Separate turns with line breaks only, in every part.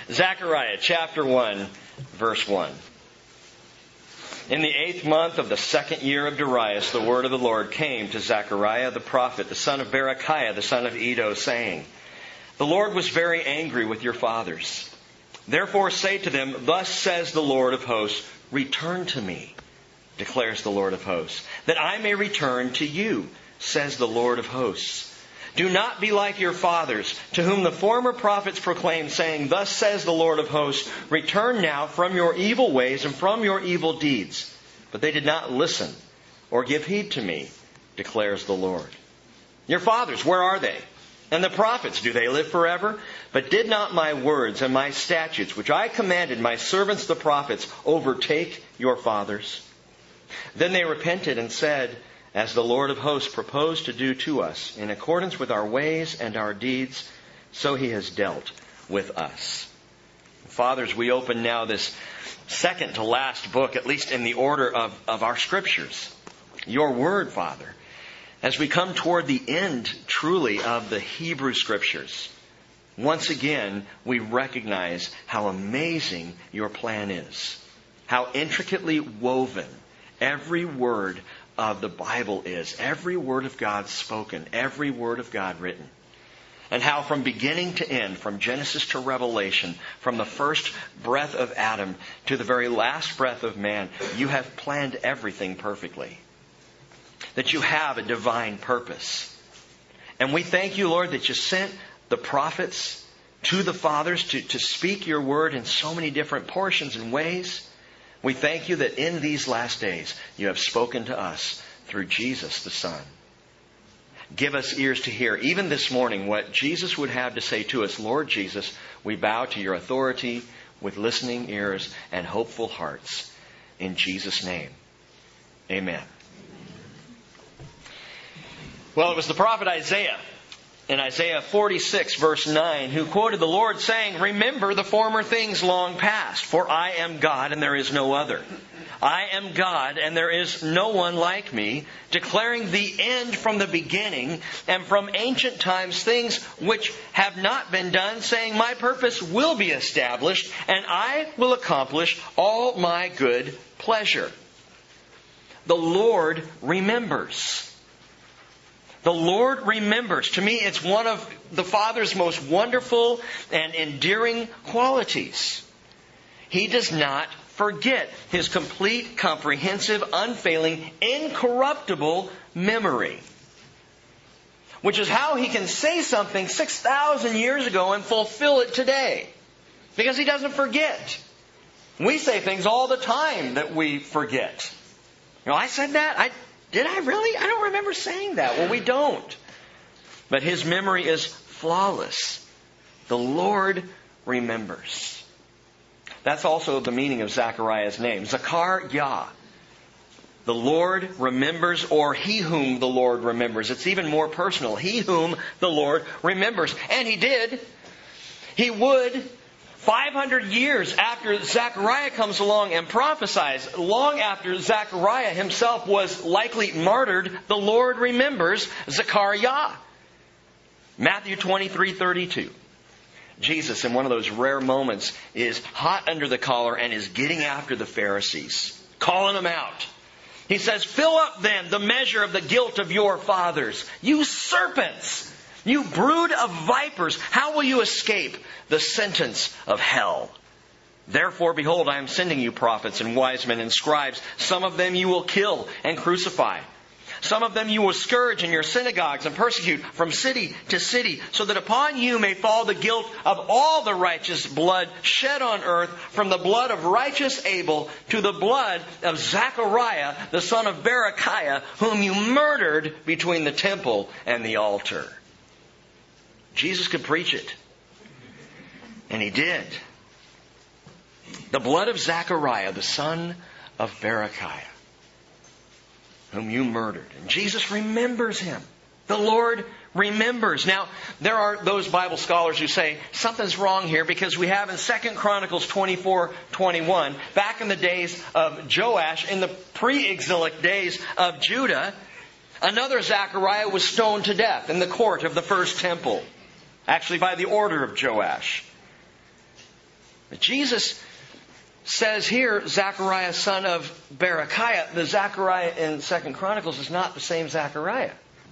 Zechariah chapter 1, verse 1. In the 8th month of the 2nd year of Darius, the word of the Lord came to Zechariah the prophet, the son of Berechiah, the son of Iddo, saying, The Lord was very angry with your fathers. Therefore say to them, Thus says the Lord of hosts, Return to me, declares the Lord of hosts, that I may return to you, says the Lord of hosts. Do not be like your fathers, to whom the former prophets proclaimed, saying, Thus says the Lord of hosts, Return now from your evil ways and from your evil deeds. But they did not listen or give heed to me, declares the Lord. Your fathers, where are they? And the prophets, do they live forever? But did not my words and my statutes, which I commanded my servants the prophets, overtake your fathers? Then they repented and said, As the Lord of hosts proposed to do to us, in accordance with our ways and our deeds, so He has dealt with us. Fathers, we open now this second to last book, at least in the order of our Scriptures. Your Word, Father. As we come toward the end, truly, of the Hebrew Scriptures, once again, we recognize how amazing your plan is. How intricately woven every word of the Bible is. Every word of God spoken. Every word of God written. And how from beginning to end, from Genesis to Revelation, from the first breath of Adam to the very last breath of man, you have planned everything perfectly. That you have a divine purpose. And we thank you, Lord, that you sent the prophets to the fathers to speak your word in so many different portions and ways. We thank you that in these last days you have spoken to us through Jesus the Son. Give us ears to hear, even this morning, what Jesus would have to say to us. Lord Jesus, we bow to your authority with listening ears and hopeful hearts. In Jesus' name, amen. Well, it was the prophet Isaiah in Isaiah 46 verse 9 who quoted the Lord saying, Remember the former things long past, for I am God and there is no other. I am God and there is no one like me, declaring the end from the beginning and from ancient times things which have not been done, saying, My purpose will be established and I will accomplish all my good pleasure. The Lord remembers. The Lord remembers. To me, it's one of the Father's most wonderful and endearing qualities. He does not forget His complete, comprehensive, unfailing, incorruptible memory. Which is how He can say something 6,000 years ago and fulfill it today. Because He doesn't forget. We say things all the time that we forget. I said that? Did I really? I don't remember saying that. Well, we don't. But His memory is flawless. The Lord remembers. That's also the meaning of Zechariah's name. Zechariah. The Lord remembers, or He whom the Lord remembers. It's even more personal. He whom the Lord remembers. And He did. He would. 500 years after Zechariah comes along and prophesies, long after Zechariah himself was likely martyred, the Lord remembers Zechariah. Matthew 23:32. Jesus, in one of those rare moments, is hot under the collar and is getting after the Pharisees, calling them out. He says, Fill up then the measure of the guilt of your fathers, you serpents! You brood of vipers, how will you escape the sentence of hell? Therefore, behold, I am sending you prophets and wise men and scribes. Some of them you will kill and crucify. Some of them you will scourge in your synagogues and persecute from city to city, so that upon you may fall the guilt of all the righteous blood shed on earth, from the blood of righteous Abel to the blood of Zechariah, the son of Berechiah, whom you murdered between the temple and the altar. Jesus could preach it. And He did. The blood of Zechariah, the son of Berechiah, whom you murdered. And Jesus remembers him. The Lord remembers. Now, there are those Bible scholars who say something's wrong here, because we have in 2 Chronicles 24:21, back in the days of Joash, in the pre-exilic days of Judah, another Zechariah was stoned to death in the court of the first temple. Actually, by the order of Joash. Jesus says here, Zechariah, son of Berechiah. The Zechariah in 2 Chronicles is not the same Zechariah.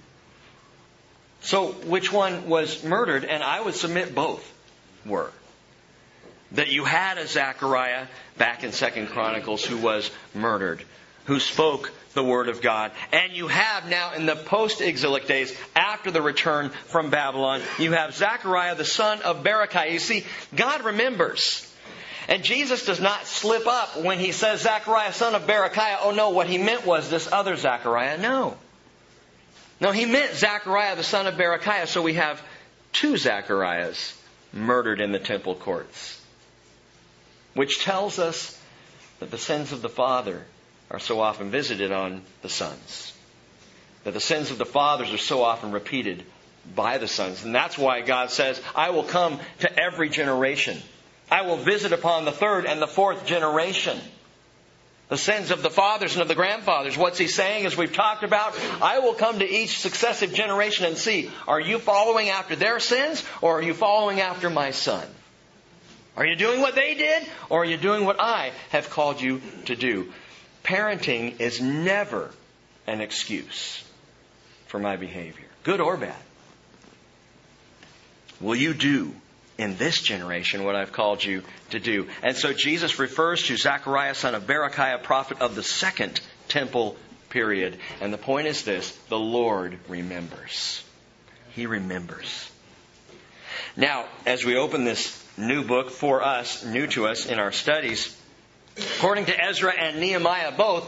So which one was murdered? And I would submit both were. That you had a Zechariah back in 2 Chronicles who was murdered, who spoke the Word of God. And you have now in the post-exilic days, after the return from Babylon, you have Zechariah the son of Berechiah. You see, God remembers. And Jesus does not slip up when He says Zechariah son of Berechiah. Oh no, what He meant was this other Zechariah. No, He meant Zechariah the son of Berechiah. So we have two Zechariahs murdered in the temple courts. Which tells us that the sins of the father are so often visited on the sons. That the sins of the fathers are so often repeated by the sons. And that's why God says, I will come to every generation. I will visit upon the third and the fourth generation. The sins of the fathers and of the grandfathers. What's He saying, as we've talked about? I will come to each successive generation and see, are you following after their sins or are you following after my son? Are you doing what they did or are you doing what I have called you to do? Parenting is never an excuse for my behavior, good or bad. Will you do in this generation what I've called you to do? And so Jesus refers to Zechariah, son of Berechiah, prophet of the second temple period. And the point is this: the Lord remembers. He remembers. Now, as we open this new book for us, new to us in our studies, according to Ezra and Nehemiah, both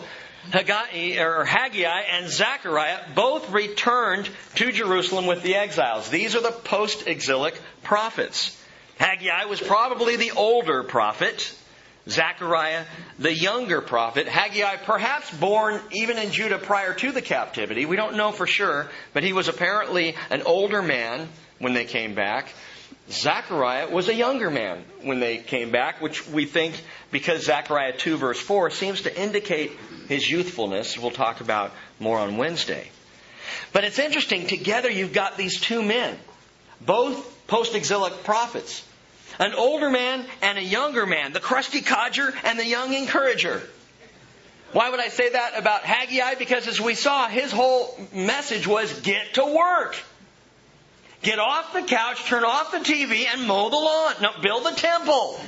Haggai and Zechariah both returned to Jerusalem with the exiles. These are the post-exilic prophets. Haggai was probably the older prophet. Zechariah, the younger prophet. Haggai, perhaps born even in Judah prior to the captivity. We don't know for sure, but he was apparently an older man when they came back. Zechariah was a younger man when they came back, which we think, because Zechariah 2 verse 4 seems to indicate his youthfulness. We'll talk about more on Wednesday. But it's interesting, together you've got these two men, both post-exilic prophets. An older man and a younger man, the crusty codger and the young encourager. Why would I say that about Haggai? Because as we saw, his whole message was get to work. Get off the couch, turn off the TV, and mow the lawn. No, build the temple.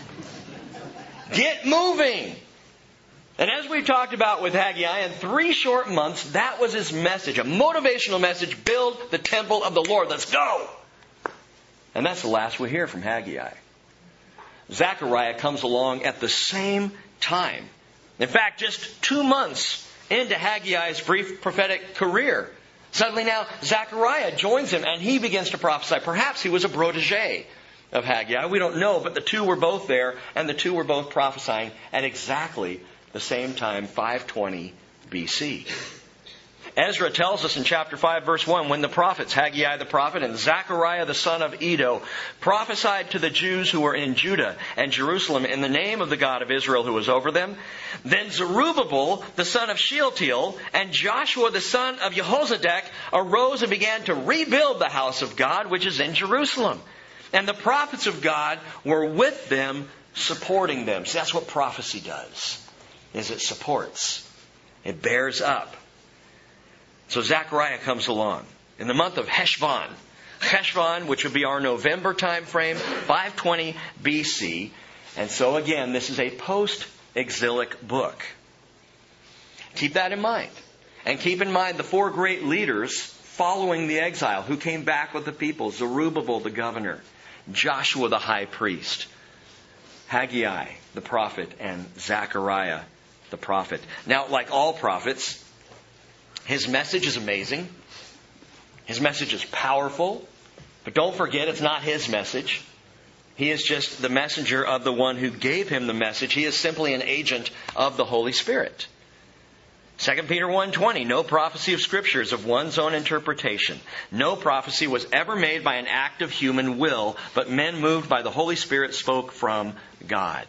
Get moving. And as we've talked about with Haggai, in 3 short months, that was his message. A motivational message. Build the temple of the Lord. Let's go. And that's the last we hear from Haggai. Zechariah comes along at the same time. In fact, just 2 months into Haggai's brief prophetic career, suddenly now Zechariah joins him and he begins to prophesy. Perhaps he was a protege of Haggai. We don't know, but the two were both there and the two were both prophesying at exactly the same time, 520 BC. Ezra tells us in chapter 5 verse 1, when the prophets, Haggai the prophet and Zechariah the son of Iddo, prophesied to the Jews who were in Judah and Jerusalem in the name of the God of Israel who was over them, then Zerubbabel the son of Shealtiel and Joshua the son of Jehozadak arose and began to rebuild the house of God which is in Jerusalem. And the prophets of God were with them, supporting them. See, that's what prophecy does, is it supports. It bears up. So Zechariah comes along in the month of Heshvan. Heshvan, which would be our November time frame, 520 BC. And so again, this is a post-exilic book. Keep that in mind. And keep in mind the 4 great leaders following the exile who came back with the people. Zerubbabel the governor, Joshua the high priest, Haggai the prophet, and Zechariah the prophet. Now, like all prophets, his message is amazing. His message is powerful. But don't forget, it's not his message. He is just the messenger of the one who gave him the message. He is simply an agent of the Holy Spirit. 2 Peter 1:20, no prophecy of Scripture is of one's own interpretation. No prophecy was ever made by an act of human will, but men moved by the Holy Spirit spoke from God.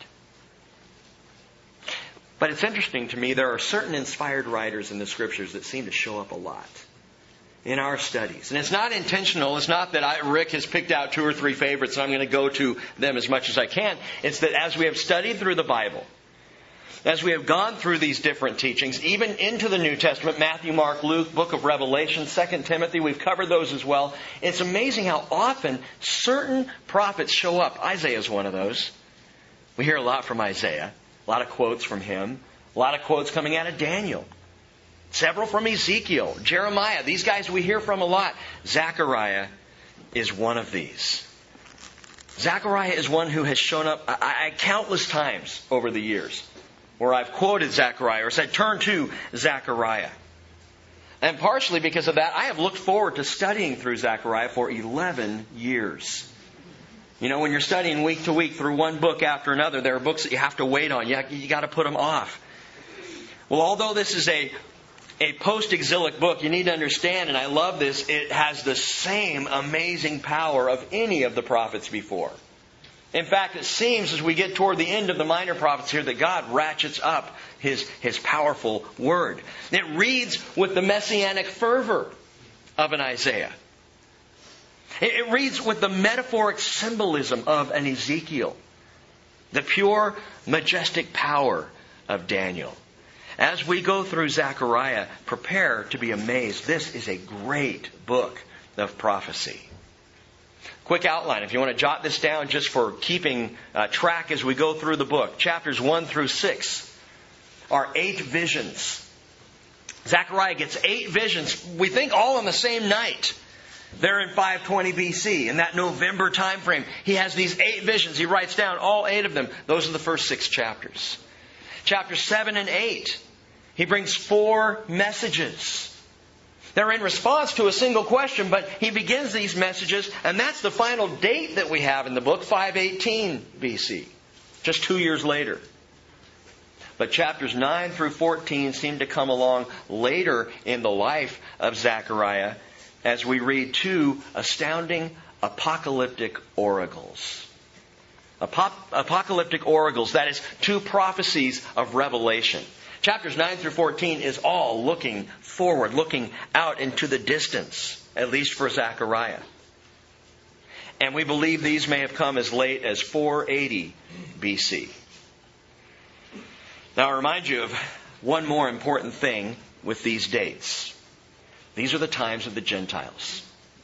But it's interesting to me, there are certain inspired writers in the Scriptures that seem to show up a lot. in our studies. And it's not intentional. It's not that Rick has picked out 2 or 3 favorites and I'm going to go to them as much as I can. It's that as we have studied through the Bible, as we have gone through these different teachings, even into the New Testament, Matthew, Mark, Luke, book of Revelation, 2 Timothy, we've covered those as well. It's amazing how often certain prophets show up. Isaiah is one of those. We hear a lot from Isaiah. A lot of quotes from him. A lot of quotes coming out of Daniel. Several from Ezekiel, Jeremiah. These guys we hear from a lot. Zechariah is one of these. Zechariah is one who has shown up countless times over the years where I've quoted Zechariah or said, turn to Zechariah. And partially because of that, I have looked forward to studying through Zechariah for 11 years. You know, when you're studying week to week through one book after another, there are books that you have to wait on. You got to put them off. Well, although this is a post-exilic book, you need to understand, and I love this, it has the same amazing power of any of the prophets before. In fact, it seems as we get toward the end of the minor prophets here that God ratchets up His powerful Word. It reads with the messianic fervor of an Isaiah. It reads with the metaphoric symbolism of an Ezekiel. The pure, majestic power of Daniel. As we go through Zechariah, prepare to be amazed. This is a great book of prophecy. Quick outline, if you want to jot this down just for keeping track as we go through the book. Chapters 1 through 6 are 8 visions. Zechariah gets 8 visions, we think all on the same night. They're in 520 BC, in that November time frame. He has these 8 visions. He writes down all 8 of them. Those are the first 6 chapters. Chapters 7 and 8. He brings 4 messages. They're in response to a single question, but he begins these messages, and that's the final date that we have in the book, 518 BC, just 2 years later. But chapters 9 through 14 seem to come along later in the life of Zechariah as we read 2 astounding apocalyptic oracles. Apocalyptic oracles, that is, 2 prophecies of Revelation. Chapters 9 through 14 is all looking forward, looking out into the distance, at least for Zechariah. And we believe these may have come as late as 480 BC. Now I remind you of one more important thing with these dates. These are the times of the Gentiles.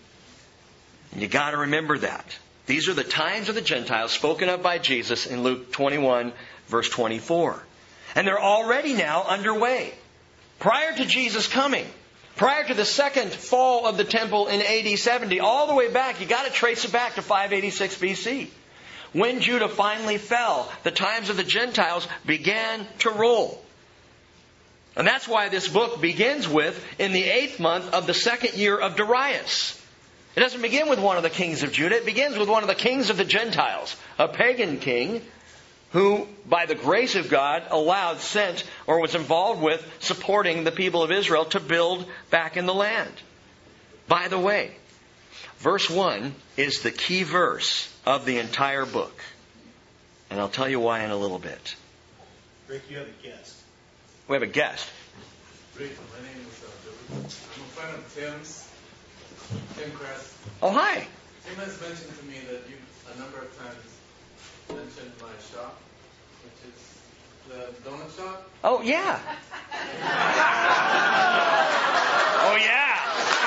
And you got to remember that. These are the times of the Gentiles spoken of by Jesus in Luke 21, verse 24. And they're already now underway. Prior to Jesus coming, prior to the second fall of the temple in AD 70, all the way back, you got to trace it back to 586 BC. When Judah finally fell, the times of the Gentiles began to roll. And that's why this book begins with, in the 8th month of the 2nd year of Darius. It doesn't begin with one of the kings of Judah. It begins with one of the kings of the Gentiles, a pagan king who, by the grace of God, sent, or was involved with supporting the people of Israel to build back in the land. By the way, verse 1 is the key verse of the entire book. And I'll tell you why in a little bit.
Rick, you have a guest.
We have a guest.
Rick, my name is David. I'm a friend of Tim's. Tim Kress.
Oh, hi.
Tim has mentioned to me that you a number of times mentioned my shop, which is the donut shop.
Oh, yeah. Oh, yeah.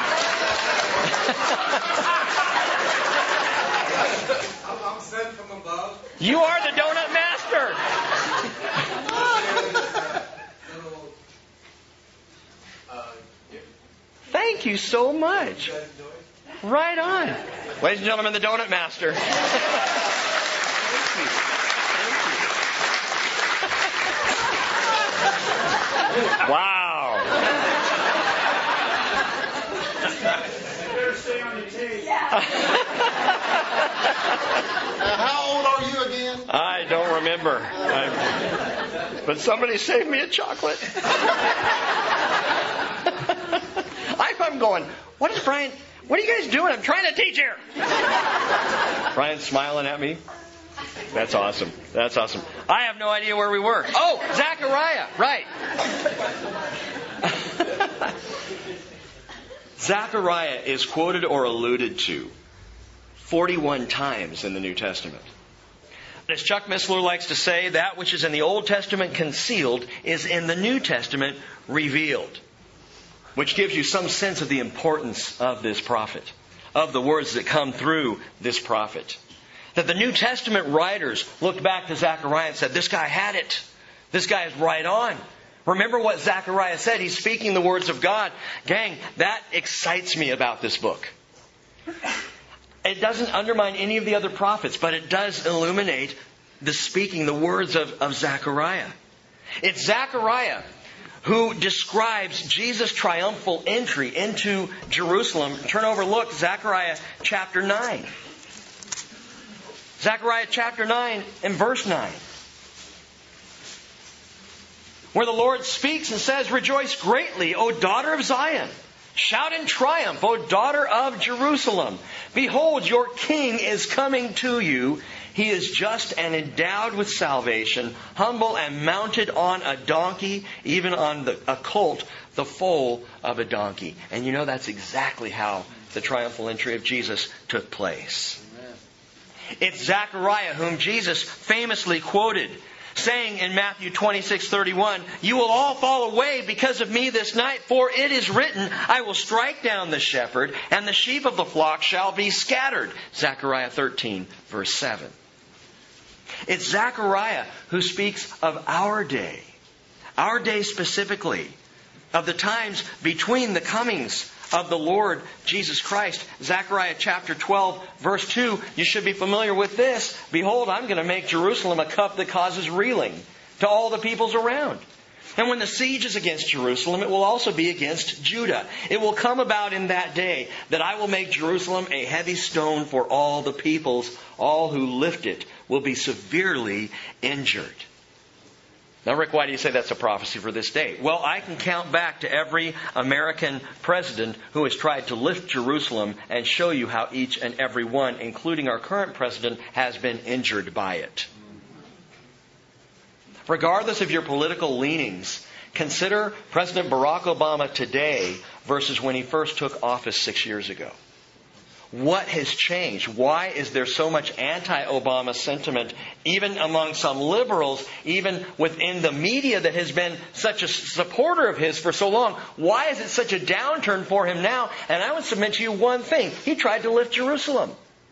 I'm sent from above.
You are the donut master. Thank you so much. Right on. Ladies and gentlemen, the donut master. Wow.
You better stay on your tape.
How old are you again?
I don't remember. But somebody saved me a chocolate. I'm going, what are you guys doing? I'm trying to teach here. Brian's smiling at me. That's awesome. That's awesome. I have no idea where we were. Oh, Zechariah. Right. Zechariah is quoted or alluded to 41 times in the New Testament. As Chuck Missler likes to say, that which is in the Old Testament concealed is in the New Testament revealed. Which gives you some sense of the importance of this prophet, of the words that come through this prophet. That the New Testament writers looked back to Zechariah and said, this guy had it. This guy is right on. Remember what Zechariah said. He's speaking the words of God. Gang, that excites me about this book. It doesn't undermine any of the other prophets, but it does illuminate the words of Zechariah. It's Zechariah who describes Jesus' triumphal entry into Jerusalem. Turn over, look, Zechariah chapter 9. Zechariah chapter 9 and verse 9. Where the Lord speaks and says, rejoice greatly, O daughter of Zion. Shout in triumph, O daughter of Jerusalem. Behold, your king is coming to you. He is just and endowed with salvation, humble and mounted on a donkey, even on a colt, the foal of a donkey. And you know that's exactly how the triumphal entry of Jesus took place. Amen. It's Zechariah whom Jesus famously quoted, saying in Matthew 26:31, you will all fall away because of me this night, for it is written, I will strike down the shepherd, and the sheep of the flock shall be scattered. Zechariah 13, verse 7. It's Zechariah who speaks of our day specifically, of the times between the comings of the Lord Jesus Christ. Zechariah chapter 12, verse 2, you should be familiar with this. Behold, I'm going to make Jerusalem a cup that causes reeling to all the peoples around. And when the siege is against Jerusalem, it will also be against Judah. It will come about in that day that I will make Jerusalem a heavy stone for all the peoples. All who lift it will be severely injured. Now, Rick, why do you say that's a prophecy for this day? Well, I can count back to every American president who has tried to lift Jerusalem and show you how each and every one, including our current president, has been injured by it. Regardless of your political leanings, consider President Barack Obama today versus when he first took office 6 years ago. What has changed? Why is there so much anti-Obama sentiment, even among some liberals, even within the media that has been such a supporter of his for so long? Why is it such a downturn for him now? And I would submit to you one thing. He tried to lift Jerusalem.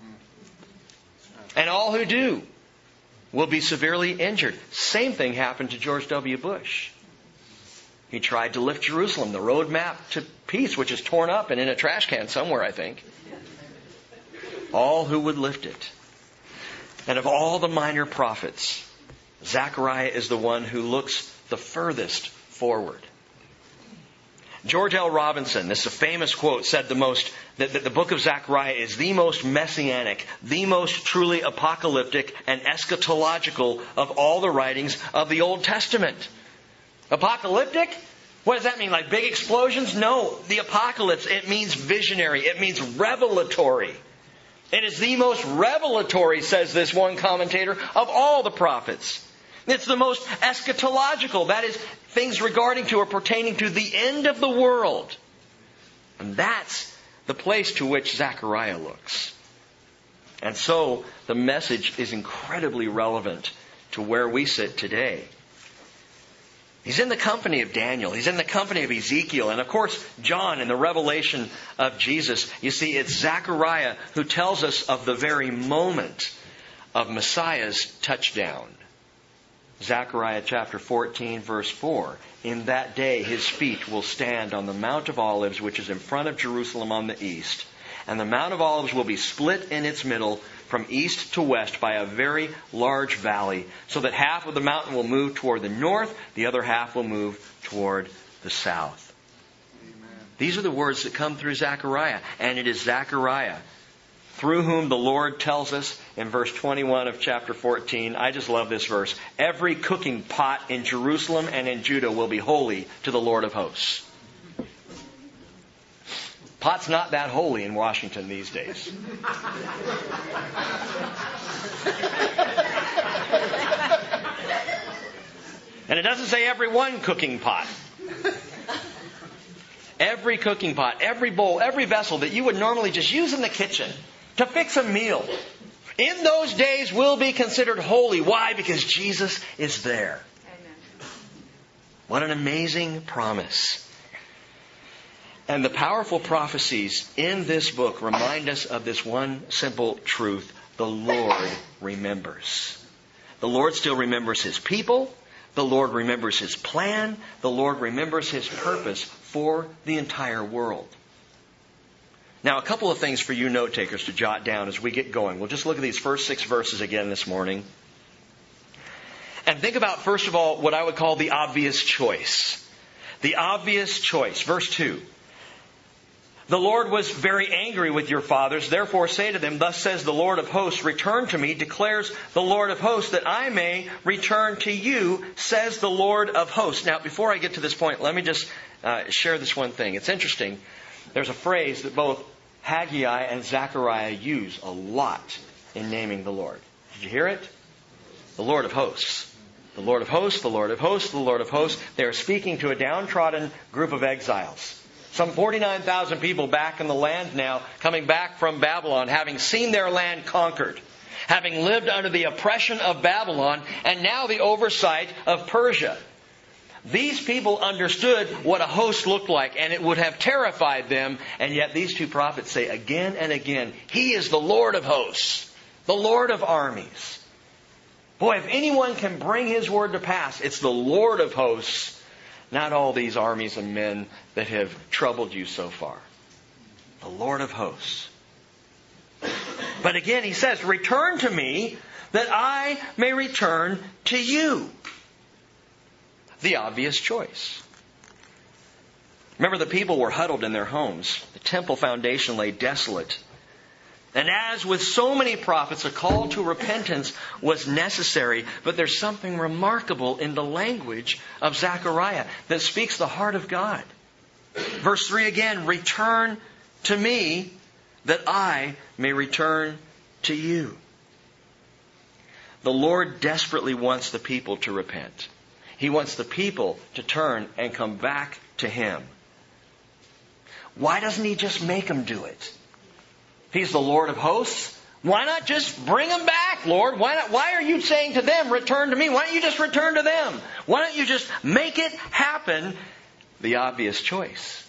And all who do will be severely injured. Same thing happened to George W. Bush. He tried to lift Jerusalem, the roadmap to peace, which is torn up and in a trash can somewhere, I think. All who would lift it. And of all the minor prophets, Zechariah is the one who looks the furthest forward. George L. Robinson, this is a famous quote, said that the book of Zechariah is the most messianic, the most truly apocalyptic and eschatological of all the writings of the Old Testament. Apocalyptic? What does that mean? Like big explosions? No. The apocalypse, it means visionary. It means revelatory. It is the most revelatory, says this one commentator, of all the prophets. It's the most eschatological. That is, things regarding to or pertaining to the end of the world. And that's the place to which Zechariah looks. And so, the message is incredibly relevant to where we sit today. He's in the company of Daniel. He's in the company of Ezekiel. And of course, John in the revelation of Jesus. You see, it's Zechariah who tells us of the very moment of Messiah's touchdown. Zechariah chapter 14, verse 4. In that day his feet will stand on the Mount of Olives, which is in front of Jerusalem on the east. And the Mount of Olives will be split in its middle from east to west by a very large valley, so that half of the mountain will move toward the north, the other half will move toward the south. Amen. These are the words that come through Zechariah. And it is Zechariah through whom the Lord tells us in verse 21 of chapter 14, I just love this verse, every cooking pot in Jerusalem and in Judah will be holy to the Lord of hosts. Pot's not that holy in Washington these days. And it doesn't say every one cooking pot. every cooking pot, every bowl, every vessel that you would normally just use in the kitchen to fix a meal, in those days will be considered holy. Why? Because Jesus is there.
Amen.
What an amazing promise. And the powerful prophecies in this book remind us of this one simple truth. The Lord remembers. The Lord still remembers His people. The Lord remembers His plan. The Lord remembers His purpose for the entire world. Now, a couple of things for you note takers to jot down as we get going. We'll just look at these first 6 verses again this morning. And think about, first of all, what I would call the obvious choice. The obvious choice. Verse 2. The Lord was very angry with your fathers. Therefore say to them, thus says the Lord of hosts, return to me, declares the Lord of hosts, that I may return to you, says the Lord of hosts. Now, before I get to this point, let me just share this one thing. It's interesting. There's a phrase that both Haggai and Zechariah use a lot in naming the Lord. Did you hear it? The Lord of hosts. The Lord of hosts, the Lord of hosts, the Lord of hosts. They are speaking to a downtrodden group of exiles. Some 49,000 people back in the land now, coming back from Babylon, having seen their land conquered, having lived under the oppression of Babylon, and now the oversight of Persia. These people understood what a host looked like, and it would have terrified them. And yet these two prophets say again and again, He is the Lord of hosts, the Lord of armies. Boy, if anyone can bring His word to pass, it's the Lord of hosts, not all these armies and men that have troubled you so far. The Lord of hosts. But again, He says, return to me, that I may return to you. The obvious choice. Remember, the people were huddled in their homes. The temple foundation lay desolate. And as with so many prophets, a call to repentance was necessary. But there's something remarkable in the language of Zechariah that speaks the heart of God. Verse 3 again, return to me, that I may return to you. The Lord desperately wants the people to repent. He wants the people to turn and come back to Him. Why doesn't He just make them do it? If He's the Lord of hosts, why not just bring them back, Lord? Why are you saying to them, return to me? Why don't you just return to them? Why don't you just make it happen? The obvious choice.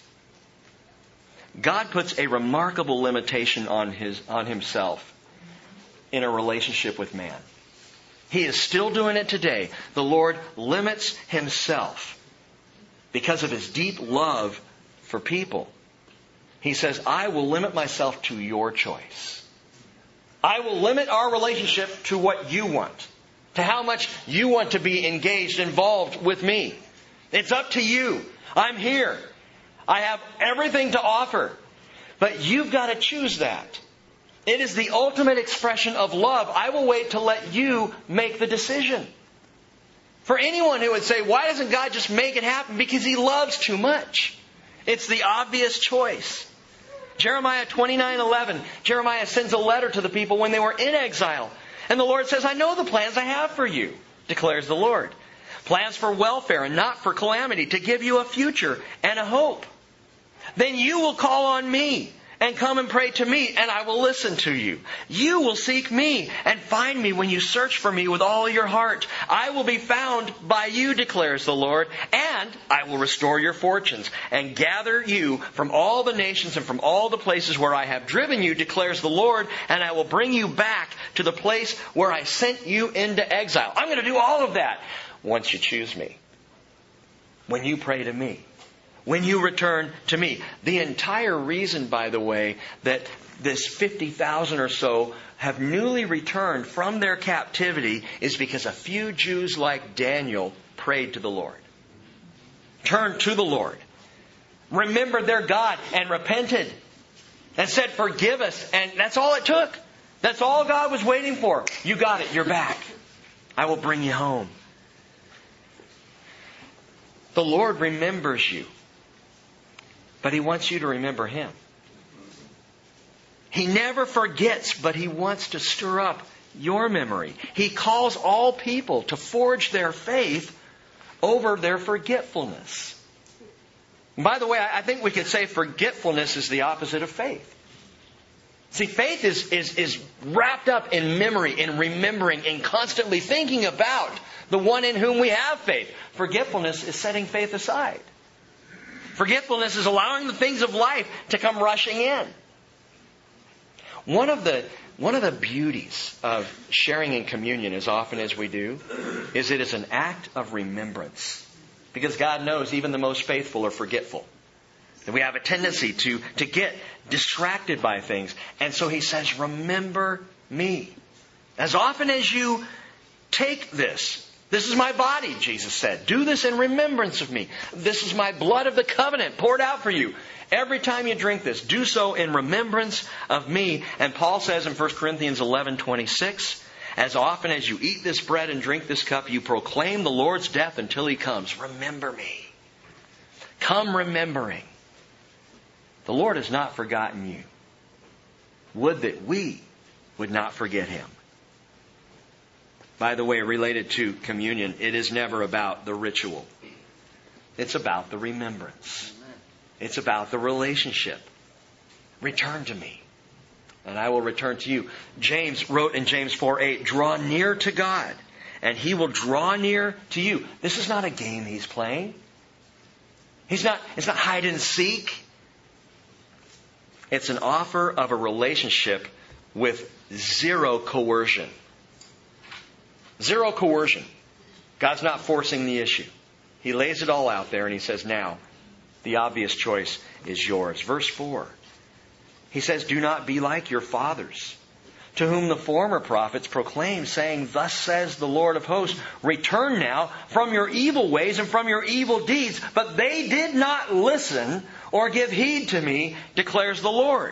God puts a remarkable limitation on Himself in a relationship with man. He is still doing it today. The Lord limits Himself because of His deep love for people. He says, I will limit myself to your choice. I will limit our relationship to what you want, to how much you want to be engaged, involved with me. It's up to you. I'm here. I have everything to offer. But you've got to choose that. It is the ultimate expression of love. I will wait to let you make the decision. For anyone who would say, why doesn't God just make it happen? Because He loves too much. It's the obvious choice. Jeremiah 29:11. Jeremiah sends a letter to the people when they were in exile. And the Lord says, I know the plans I have for you, declares the Lord. Plans for welfare and not for calamity, to give you a future and a hope. Then you will call on me and come and pray to me, and I will listen to you. You will seek me and find me when you search for me with all your heart. I will be found by you, declares the Lord, and I will restore your fortunes and gather you from all the nations and from all the places where I have driven you, declares the Lord, and I will bring you back to the place where I sent you into exile. I'm going to do all of that once you choose me. When you pray to me. When you return to me. The entire reason, by the way, that this 50,000 or so have newly returned from their captivity is because a few Jews like Daniel prayed to the Lord. Turned to the Lord. Remembered their God and repented. And said, forgive us. And that's all it took. That's all God was waiting for. You got it. You're back. I will bring you home. The Lord remembers you. But He wants you to remember Him. He never forgets, but He wants to stir up your memory. He calls all people to forge their faith over their forgetfulness. And by the way, I think we could say forgetfulness is the opposite of faith. See, faith is wrapped up in memory, in remembering, in constantly thinking about the one in whom we have faith. Forgetfulness is setting faith aside. Forgetfulness is allowing the things of life to come rushing in. One of the beauties of sharing in communion as often as we do is it is an act of remembrance. Because God knows even the most faithful are forgetful. And we have a tendency to get distracted by things. And so He says, remember me. As often as you take this is my body, Jesus said. Do this in remembrance of me. This is my blood of the covenant poured out for you. Every time you drink this, do so in remembrance of me. And Paul says in 1 Corinthians 11:26, as often as you eat this bread and drink this cup, you proclaim the Lord's death until He comes. Remember me. Come remembering. The Lord has not forgotten you. Would that we would not forget Him. By the way, related to communion, it is never about the ritual. It's about the remembrance. It's about the relationship. Return to me, and I will return to you. James wrote in James 4:8, draw near to God, and He will draw near to you. This is not a game He's playing. It's not hide and seek. It's an offer of a relationship with zero coercion. Zero coercion. God's not forcing the issue. He lays it all out there and He says, now, the obvious choice is yours. Verse 4. He says, do not be like your fathers, to whom the former prophets proclaimed, saying, thus says the Lord of hosts, return now from your evil ways and from your evil deeds. But they did not listen or give heed to me, declares the Lord.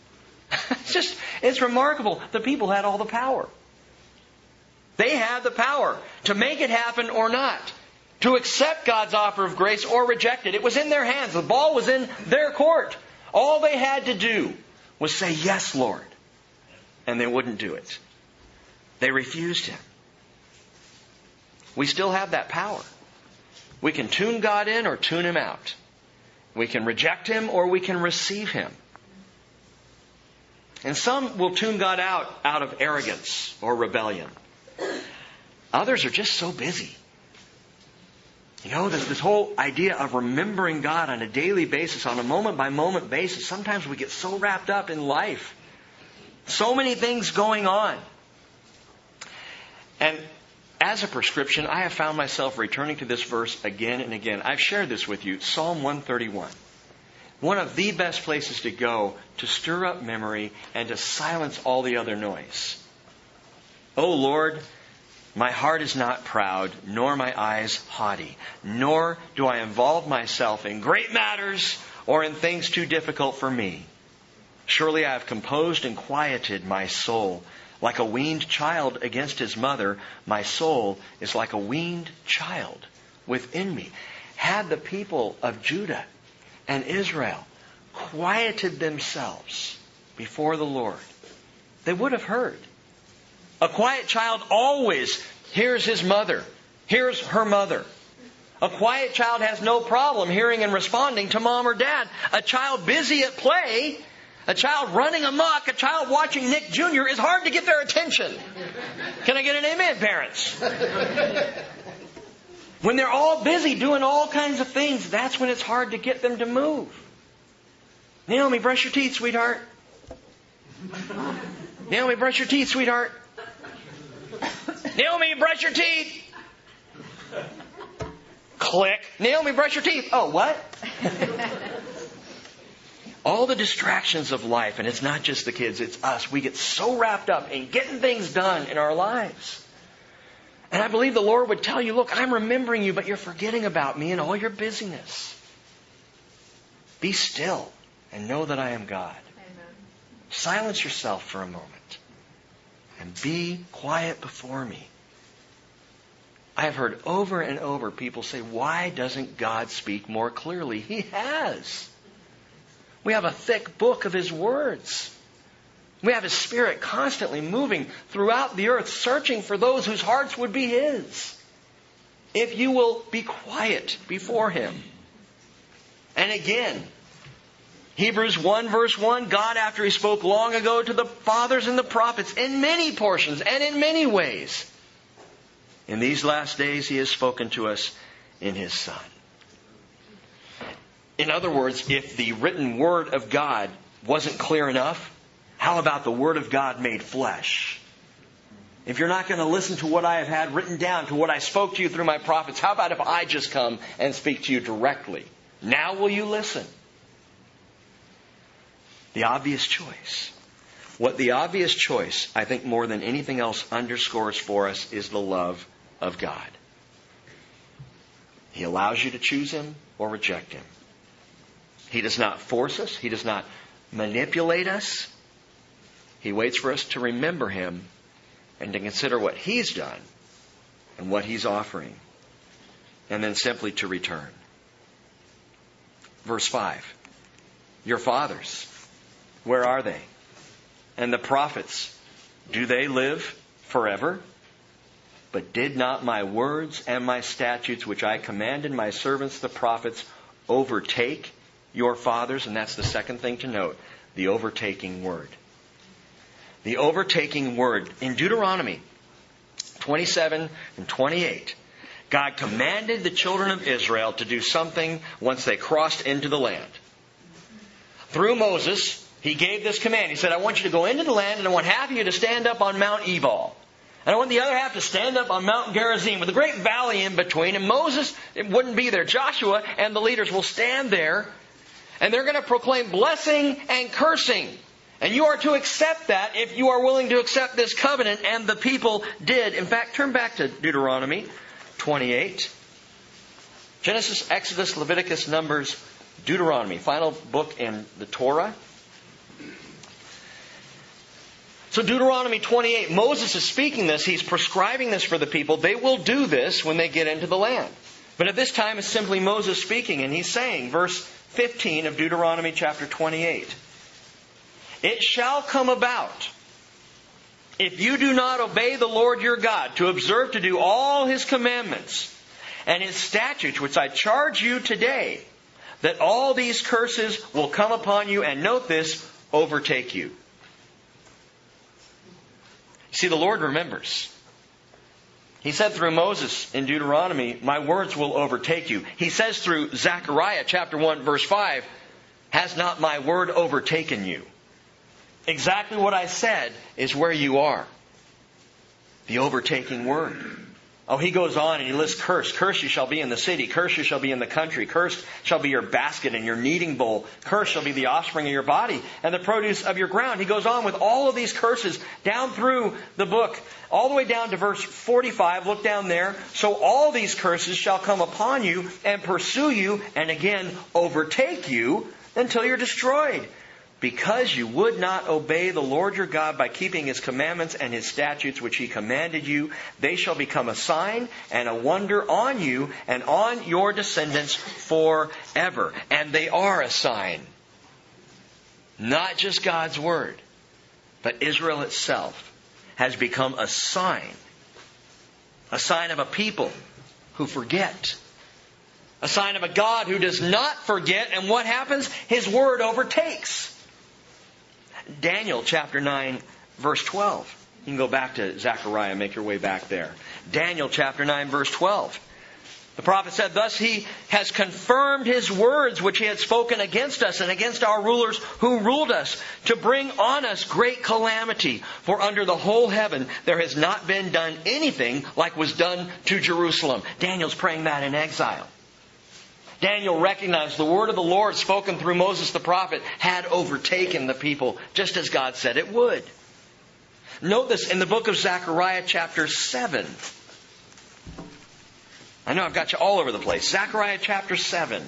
It's remarkable. The people had all the power. They had the power to make it happen or not. To accept God's offer of grace or reject it. It was in their hands. The ball was in their court. All they had to do was say, yes, Lord. And they wouldn't do it. They refused Him. We still have that power. We can tune God in or tune Him out. We can reject Him or we can receive Him. And some will tune God out of arrogance or rebellion. Others are just so busy. You know, this whole idea of remembering God on a daily basis, on a moment-by-moment basis, sometimes we get so wrapped up in life. So many things going on. And as a prescription, I have found myself returning to this verse again and again. I've shared this with you. Psalm 131. One of the best places to go to stir up memory and to silence all the other noise. O Lord, my heart is not proud, nor my eyes haughty, nor do I involve myself in great matters or in things too difficult for me. Surely I have composed and quieted my soul. Like a weaned child against his mother, my soul is like a weaned child within me. Had the people of Judah and Israel quieted themselves before the Lord, they would have heard. A quiet child always hears his mother, hears her mother. A quiet child has no problem hearing and responding to mom or dad. A child busy at play, a child running amok, a child watching Nick Jr. is hard to get their attention. Can I get an amen, parents? When they're all busy doing all kinds of things, that's when it's hard to get them to move. Naomi, brush your teeth, sweetheart. Naomi, brush your teeth, sweetheart. Naomi, brush your teeth. Click. Naomi, brush your teeth. Oh, what? All the distractions of life, and it's not just the kids, it's us. We get so wrapped up in getting things done in our lives. And I believe the Lord would tell you, look, I'm remembering you, but you're forgetting about me in all your busyness. Be still and know that I am God.
Amen.
Silence yourself for a moment and be quiet before me. I have heard over and over people say, why doesn't God speak more clearly? He has. We have a thick book of His words. We have His Spirit constantly moving throughout the earth, searching for those whose hearts would be His. If you will be quiet before Him And again, Hebrews 1 verse 1, God, after He spoke long ago to the fathers and the prophets in many portions and in many ways, in these last days He has spoken to us in His Son. In other words, if the written Word of God wasn't clear enough, how about the Word of God made flesh? If you're not going to listen to what I have had written down, to what I spoke to you through my prophets, how about if I just come and speak to you directly? Now will you listen? The obvious choice. What the obvious choice, I think more than anything else, underscores for us is the love of God. He allows you to choose Him or reject Him. He does not force us. He does not manipulate us. He waits for us to remember Him and to consider what He's done and what He's offering, and then simply to return. Verse 5. Your fathers, where are they? And the prophets, do they live forever? But did not my words and my statutes, which I commanded my servants the prophets, overtake your fathers? And that's the second thing to note, the overtaking word. The overtaking word. In Deuteronomy 27 and 28, God commanded the children of Israel to do something once they crossed into the land. Through Moses, He gave this command. He said, I want you to go into the land, and I want half of you to stand up on Mount Ebal. And I want the other half to stand up on Mount Gerizim with a great valley in between. And Moses wouldn't be there. Joshua and the leaders will stand there, and they're going to proclaim blessing and cursing. And you are to accept that if you are willing to accept this covenant. And the people did. In fact, turn back to Deuteronomy 28. Genesis, Exodus, Leviticus, Numbers, Deuteronomy. Final book in the Torah. So Deuteronomy 28, Moses is speaking this. He's prescribing this for the people. They will do this when they get into the land. But at this time, it's simply Moses speaking. And he's saying, verse 15 of Deuteronomy chapter 28. It shall come about, if you do not obey the Lord your God, to observe to do all His commandments and His statutes, which I charge you today, that all these curses will come upon you, and note this, overtake you. See, the Lord remembers. He said through Moses in Deuteronomy, my words will overtake you. He says through Zechariah chapter 1 verse 5, has not my word overtaken you? Exactly what I said is where you are. The overtaking word. Oh, he goes on and he lists curse. Curse you shall be in the city. Curse you shall be in the country. Cursed shall be your basket and your kneading bowl. Curse shall be the offspring of your body and the produce of your ground. He goes on with all of these curses down through the book. All the way down to verse 45. Look down there. So all these curses shall come upon you and pursue you and again overtake you until you're destroyed. Because you would not obey the Lord your God by keeping His commandments and His statutes which He commanded you, they shall become a sign and a wonder on you and on your descendants forever. And they are a sign. Not just God's Word, but Israel itself has become a sign. A sign of a people who forget. A sign of a God who does not forget. And what happens? His Word overtakes. Daniel chapter 9 verse 12. You can go back to Zechariah, make your way back there. Daniel chapter 9 verse 12. The prophet said, thus He has confirmed His words which He had spoken against us and against our rulers who ruled us, to bring on us great calamity. For under the whole heaven there has not been done anything like was done to Jerusalem. Daniel's praying that in exile. Daniel recognized the word of the Lord spoken through Moses the prophet had overtaken the people, just as God said it would. Note this in the book of Zechariah chapter 7. I know I've got you all over the place. Zechariah chapter 7.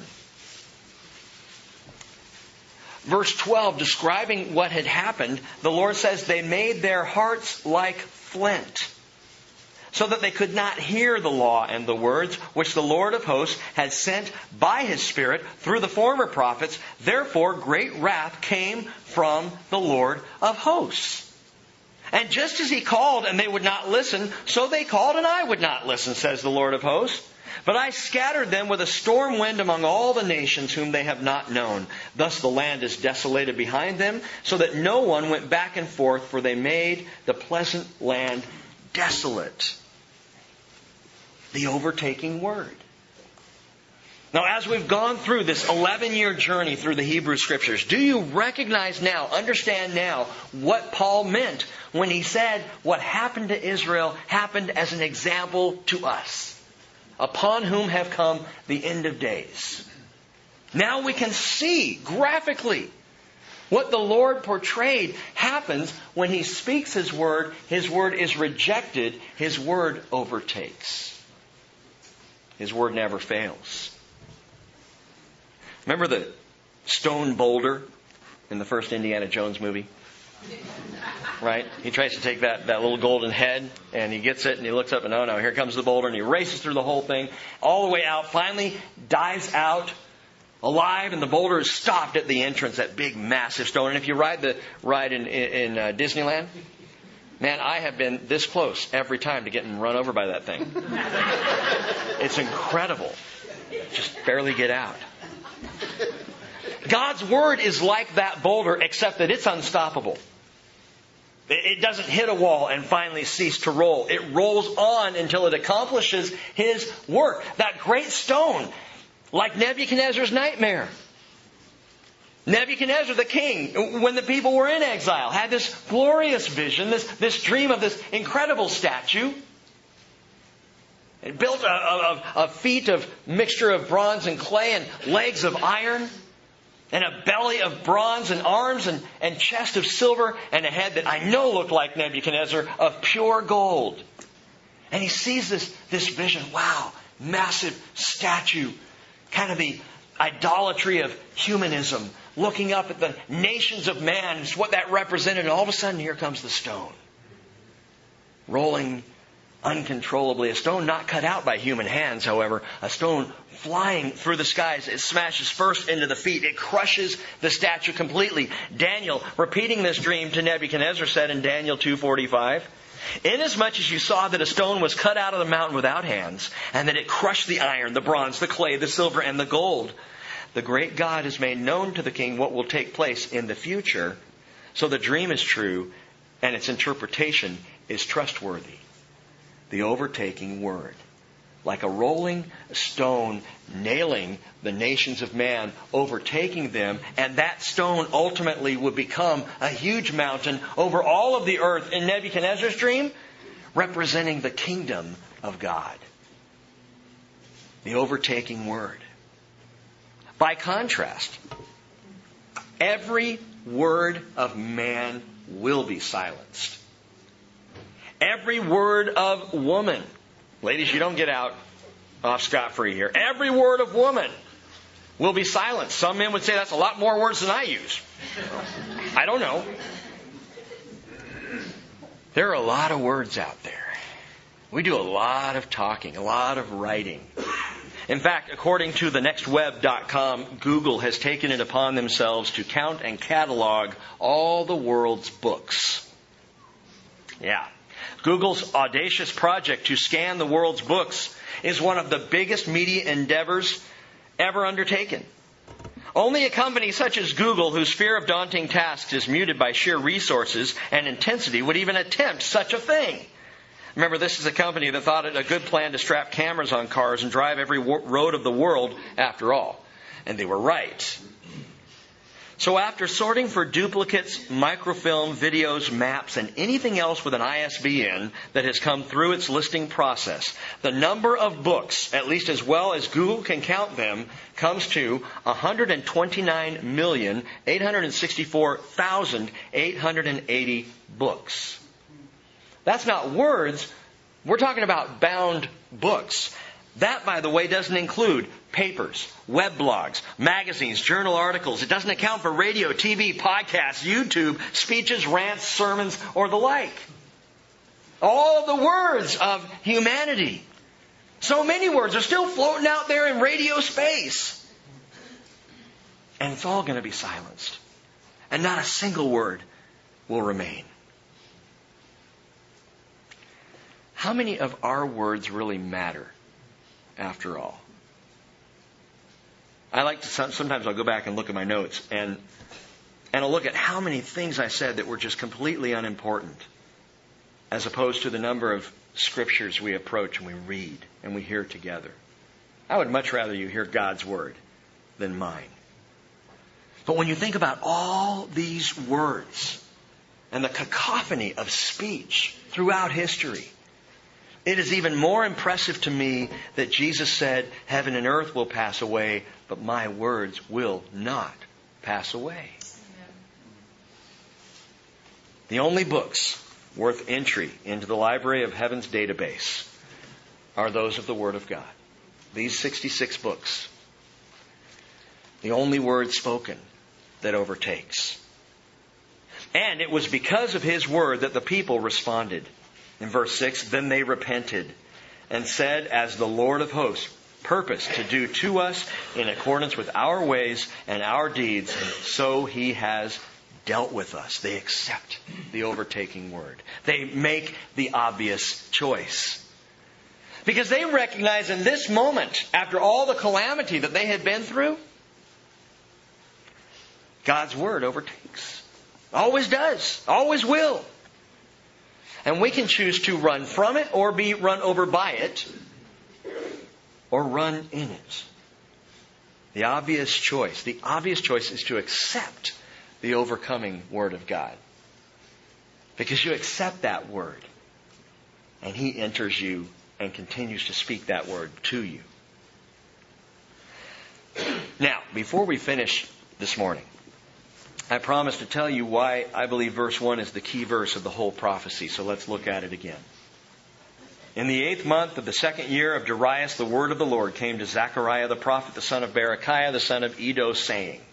Verse 12, describing what had happened, the Lord says, they made their hearts like flint, so that they could not hear the law and the words which the Lord of hosts had sent by His Spirit through the former prophets. Therefore great wrath came from the Lord of hosts. And just as He called and they would not listen, so they called and I would not listen, says the Lord of hosts. But I scattered them with a storm wind among all the nations whom they have not known. Thus the land is desolated behind them, so that no one went back and forth, for they made the pleasant land desolate. The overtaking word. Now, as we've gone through this 11-year journey through the Hebrew Scriptures, do you recognize now, understand now, what Paul meant when he said what happened to Israel happened as an example to us, upon whom have come the end of days? Now we can see graphically what the Lord portrayed happens when He speaks His word is rejected, His word overtakes. His word never fails. Remember the stone boulder in the first Indiana Jones movie? Right? He tries to take that little golden head, and he gets it, and he looks up, and oh no, here comes the boulder, and he races through the whole thing, all the way out, finally dives out alive, and the boulder is stopped at the entrance, that big, massive stone. And if you ride the ride in Disneyland, man, I have been this close every time to getting run over by that thing. It's incredible. Just barely get out. God's Word is like that boulder, except that it's unstoppable. It doesn't hit a wall and finally cease to roll. It rolls on until it accomplishes His work. That great stone, like Nebuchadnezzar's nightmare. Nebuchadnezzar, the king, when the people were in exile, had this glorious vision, this dream of this incredible statue. It built a feet of mixture of bronze and clay and legs of iron and a belly of bronze and arms and chest of silver and a head that I know looked like Nebuchadnezzar of pure gold. And he sees this vision. Wow, massive statue. Kind of the idolatry of humanism. Looking up at the nations of man. It's what that represented. And all of a sudden here comes the stone. Rolling uncontrollably. A stone not cut out by human hands, however. A stone flying through the skies. It smashes first into the feet. It crushes the statue completely. Daniel, repeating this dream to Nebuchadnezzar, said in Daniel 2:45, "Inasmuch as you saw that a stone was cut out of the mountain without hands, and that it crushed the iron, the bronze, the clay, the silver, and the gold, the great God has made known to the king what will take place in the future. So the dream is true, and its interpretation is trustworthy." The overtaking word. Like a rolling stone nailing the nations of man, overtaking them, and that stone ultimately would become a huge mountain over all of the earth in Nebuchadnezzar's dream, representing the kingdom of God. The overtaking word. By contrast, every word of man will be silenced. Every word of woman. Ladies, you don't get out off scot-free here. Every word of woman will be silenced. Some men would say that's a lot more words than I use. I don't know. There are a lot of words out there. We do a lot of talking, a lot of writing. In fact, according to thenextweb.com, Google has taken it upon themselves to count and catalog all the world's books. Yeah. Google's audacious project to scan the world's books is one of the biggest media endeavors ever undertaken. Only a company such as Google, whose fear of daunting tasks is muted by sheer resources and intensity, would even attempt such a thing. Remember, this is a company that thought it a good plan to strap cameras on cars and drive every road of the world after all. And they were right. So after sorting for duplicates, microfilm, videos, maps, and anything else with an ISBN that has come through its listing process, the number of books, at least as well as Google can count them, comes to 129,864,880 books. That's not words. We're talking about bound books. That, by the way, doesn't include papers, web blogs, magazines, journal articles. It doesn't account for radio, TV, podcasts, YouTube, speeches, rants, sermons, or the like. All of the words of humanity. So many words are still floating out there in radio space. And it's all going to be silenced. And not a single word will remain. How many of our words really matter after all. I like to, sometimes I'll go back and look at my notes and I'll look at how many things I said that were just completely unimportant, as opposed to the number of scriptures we approach and we read and we hear together. I would much rather you hear God's word than mine. But when you think about all these words and the cacophony of speech throughout history, it is even more impressive to me that Jesus said, heaven and earth will pass away, but my words will not pass away. Amen. The only books worth entry into the library of heaven's database are those of the Word of God. These 66 books. The only word spoken that overtakes. And it was because of His word that the people responded. In verse 6, then they repented and said, as the Lord of hosts purposed to do to us in accordance with our ways and our deeds, so He has dealt with us. They accept the overtaking word. They make the obvious choice. Because they recognize in this moment, after all the calamity that they had been through, God's word overtakes. Always does. Always will. And we can choose to run from it or be run over by it or run in it. The obvious choice is to accept the overcoming Word of God. Because you accept that Word and He enters you and continues to speak that Word to you. Now, before we finish this morning, I promised to tell you why I believe verse 1 is the key verse of the whole prophecy. So let's look at it again. In the 8th month of the 2nd year of Darius, the word of the Lord came to Zechariah the prophet, the son of Berechiah, the son of Iddo, saying.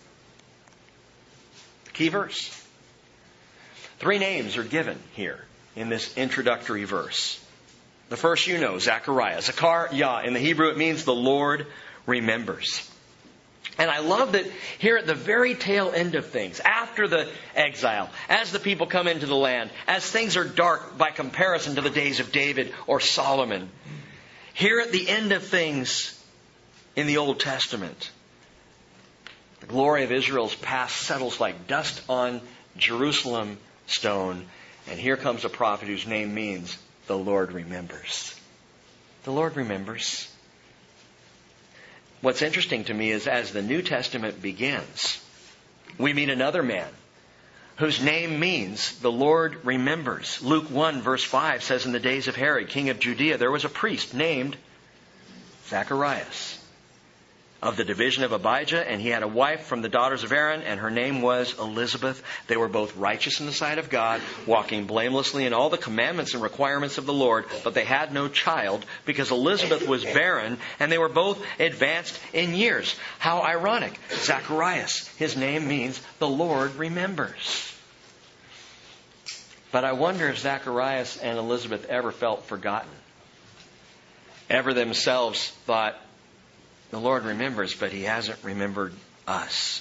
Key verse. 3 names are given here in this introductory verse. The first you know, Zechariah. Zechariah, in the Hebrew it means the Lord remembers. And I love that here at the very tail end of things, after the exile, as the people come into the land, as things are dark by comparison to the days of David or Solomon, here at the end of things in the Old Testament, the glory of Israel's past settles like dust on Jerusalem stone, and here comes a prophet whose name means the Lord remembers. The Lord remembers. What's interesting to me is as the New Testament begins, we meet another man whose name means the Lord remembers. Luke 1 verse 5 says, in the days of Herod, king of Judea, there was a priest named Zacharias of the division of Abijah, and he had a wife from the daughters of Aaron, and her name was Elizabeth. They were both righteous in the sight of God, walking blamelessly in all the commandments and requirements of the Lord, but they had no child because Elizabeth was barren, and they were both advanced in years. How ironic. Zacharias, his name means the Lord remembers. But I wonder if Zacharias and Elizabeth ever felt forgotten. Ever themselves thought, the Lord remembers, but He hasn't remembered us.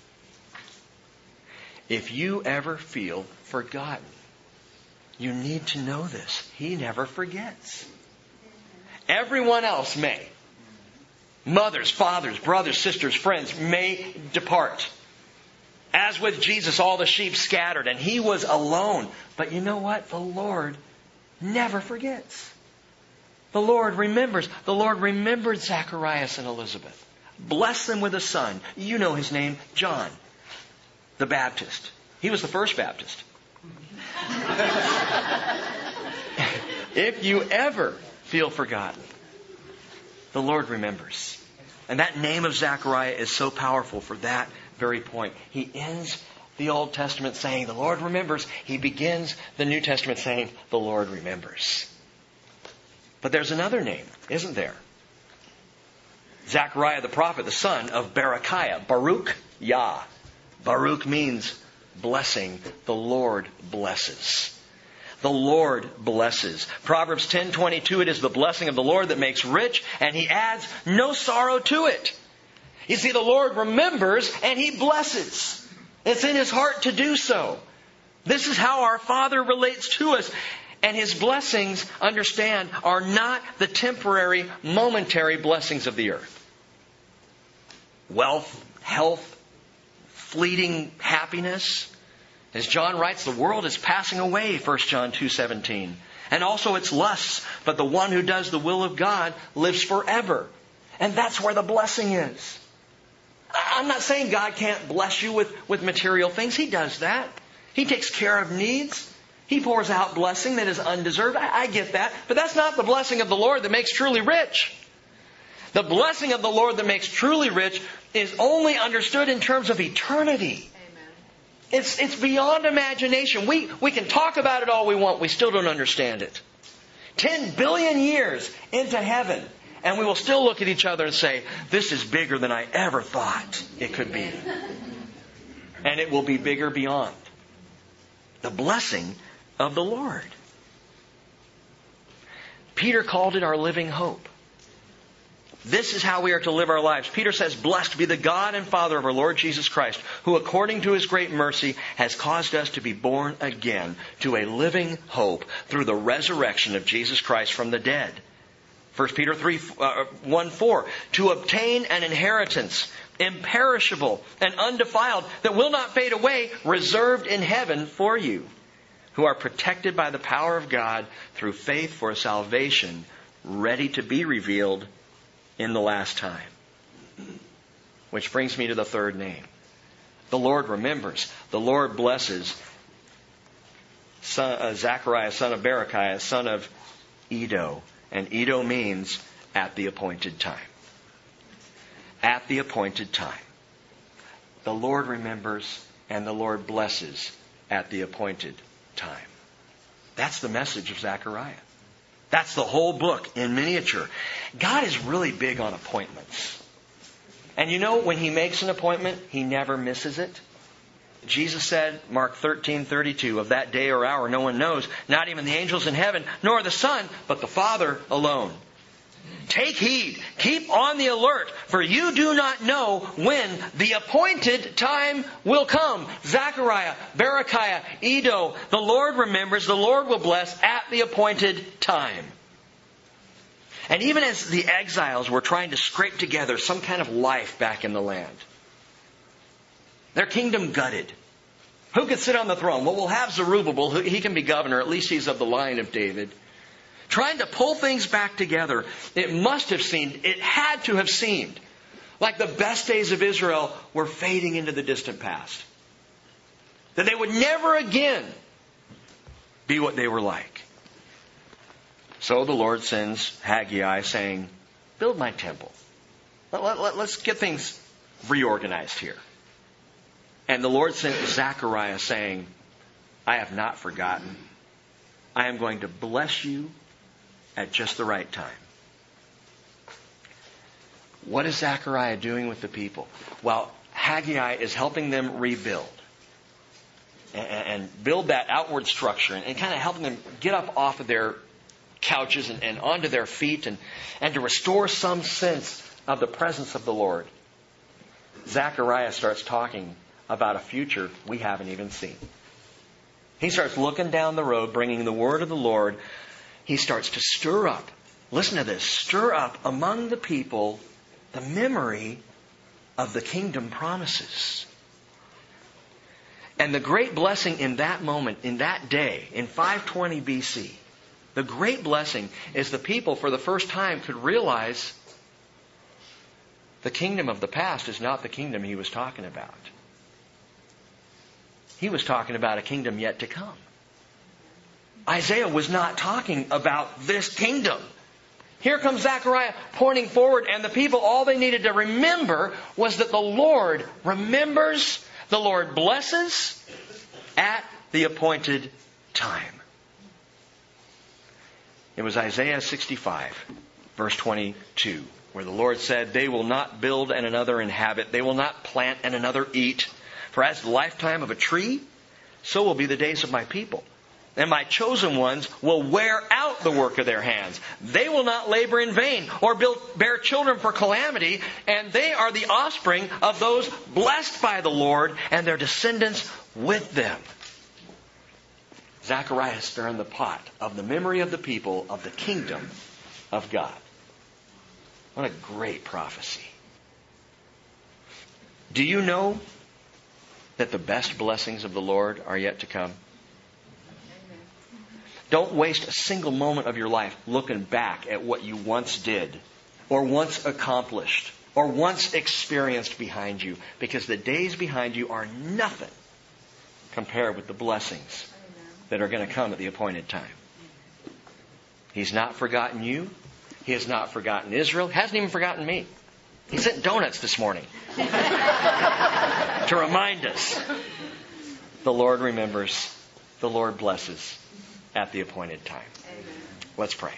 If you ever feel forgotten, you need to know this. He never forgets. Everyone else may. Mothers, fathers, brothers, sisters, friends may depart. As with Jesus, all the sheep scattered, and He was alone. But you know what? The Lord never forgets. The Lord remembers. The Lord remembered Zacharias and Elizabeth. Blessed them with a son. You know his name, John the Baptist. He was the first Baptist. If you ever feel forgotten, the Lord remembers. And that name of Zechariah is so powerful for that very point. He ends the Old Testament saying, the Lord remembers. He begins the New Testament saying, the Lord remembers. But there's another name, isn't there? Zechariah the prophet, the son of Berechiah. Baruch Yah. Baruch means blessing. The Lord blesses. The Lord blesses. Proverbs 10:22, it is the blessing of the Lord that makes rich, and He adds no sorrow to it. You see, the Lord remembers and He blesses. It's in His heart to do so. This is how our Father relates to us. And His blessings, understand, are not the temporary, momentary blessings of the earth. Wealth, health, fleeting happiness. As John writes, the world is passing away, 1 John 2:17. And also its lusts, but the one who does the will of God lives forever. And that's where the blessing is. I'm not saying God can't bless you with material things. He does that. He takes care of needs. He pours out blessing that is undeserved. I get that. But that's not the blessing of the Lord that makes truly rich. The blessing of the Lord that makes truly rich is only understood in terms of eternity. Amen. It's beyond imagination. We can talk about it all we want. We still don't understand it. 10 billion years into heaven, and we will still look at each other and say, this is bigger than I ever thought it could be. And it will be bigger beyond. The blessing of the Lord. Peter called it our living hope. This is how we are to live our lives. Peter says, blessed be the God and Father of our Lord Jesus Christ, who according to His great mercy has caused us to be born again to a living hope through the resurrection of Jesus Christ from the dead. 1 Peter 1:4, to obtain an inheritance, imperishable and undefiled, that will not fade away, reserved in heaven for you, who are protected by the power of God through faith for salvation, ready to be revealed in the last time. Which brings me to the third name. The Lord remembers. The Lord blesses. Zechariah, son of Berechiah, son of Iddo. And Iddo means at the appointed time. At the appointed time. The Lord remembers and the Lord blesses at the appointed time. That's the message of Zechariah. That's the whole book in miniature. God is really big on appointments. And you know, when He makes an appointment, He never misses it. Jesus said, Mark 13:32, of that day or hour no one knows, not even the angels in heaven, nor the Son, but the Father alone. Take heed, keep on the alert, for you do not know when the appointed time will come. Zechariah, Berechiah, Iddo, the Lord remembers, the Lord will bless at the appointed time. And even as the exiles were trying to scrape together some kind of life back in the land, their kingdom gutted. Who could sit on the throne? Well, we'll have Zerubbabel. He can be governor. At least he's of the line of David. Trying to pull things back together, it had to have seemed like the best days of Israel were fading into the distant past. That they would never again be what they were like. So the Lord sends Haggai saying, build my temple. Let's get things reorganized here. And the Lord sent Zechariah saying, I have not forgotten. I am going to bless you at just the right time. What is Zechariah doing with the people? Well, Haggai is helping them rebuild and build that outward structure and kind of helping them get up off of their couches and onto their feet and to restore some sense of the presence of the Lord. Zechariah starts talking about a future we haven't even seen. He starts looking down the road, bringing the word of the Lord. He starts to stir up, listen to this, stir up among the people the memory of the kingdom promises. And the great blessing in that moment, in that day, in 520 BC, the great blessing is the people for the first time could realize the kingdom of the past is not the kingdom he was talking about. He was talking about a kingdom yet to come. Isaiah was not talking about this kingdom. Here comes Zechariah pointing forward, and the people, all they needed to remember was that the Lord remembers, the Lord blesses at the appointed time. It was Isaiah 65, verse 22, where the Lord said, they will not build and another inhabit. They will not plant and another eat. For as the lifetime of a tree, so will be the days of my people. And my chosen ones will wear out the work of their hands. They will not labor in vain or bear children for calamity. And they are the offspring of those blessed by the Lord and their descendants with them. Zechariah stirring the pot of the memory of the people of the kingdom of God. What a great prophecy. Do you know that the best blessings of the Lord are yet to come? Don't waste a single moment of your life looking back at what you once did, or once accomplished, or once experienced behind you, because the days behind you are nothing compared with the blessings that are going to come at the appointed time. He's not forgotten you. He has not forgotten Israel. He hasn't even forgotten me. He sent donuts this morning to remind us. The Lord remembers. The Lord blesses at the appointed time. Amen. Let's pray.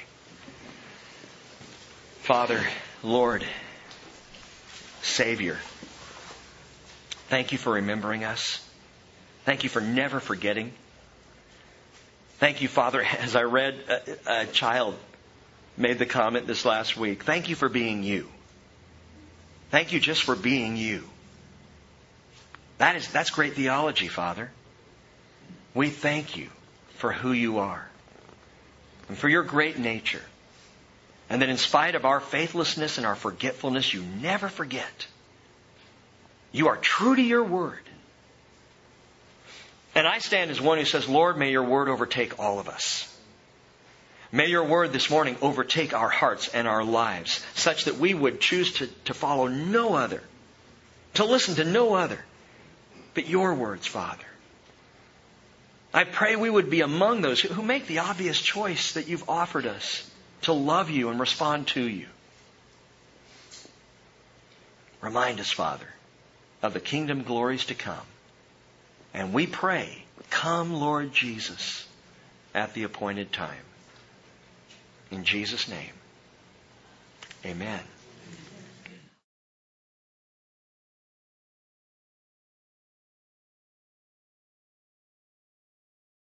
Father, Lord, Savior, thank you for remembering us. Thank you for never forgetting. Thank you, Father, as I read a child made the comment this last week. Thank you for being you. Thank you just for being you. That's great theology, Father. We thank you for who you are and for your great nature. And that in spite of our faithlessness and our forgetfulness, you never forget. You are true to your word. And I stand as one who says, Lord, may your word overtake all of us. May your word this morning overtake our hearts and our lives, such that we would choose to follow no other, to listen to no other, but your words, Father. I pray we would be among those who make the obvious choice that you've offered us to love you and respond to you. Remind us, Father, of the kingdom glories to come. And we pray, come, Lord Jesus, at the appointed time. In Jesus' name, amen.